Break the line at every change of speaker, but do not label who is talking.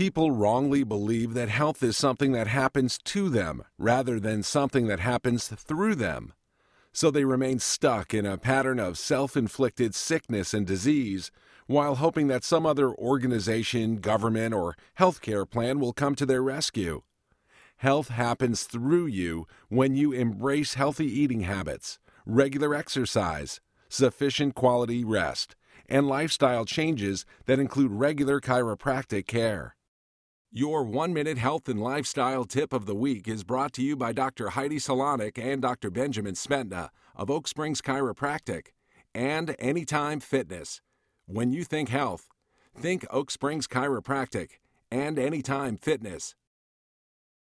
People wrongly believe that health is something that happens to them rather than something that happens through them. So they remain stuck in a pattern of self-inflicted sickness and disease while hoping that some other organization, government, or healthcare plan will come to their rescue. Health happens through you when you embrace healthy eating habits, regular exercise, sufficient quality rest, and lifestyle changes that include regular chiropractic care. Your 1-minute health and lifestyle tip of the week is brought to you by Dr. Heidi Salonik and Dr. Benjamin Smetna of Oak Springs Chiropractic and Anytime Fitness. When you think health, think Oak Springs Chiropractic and Anytime Fitness.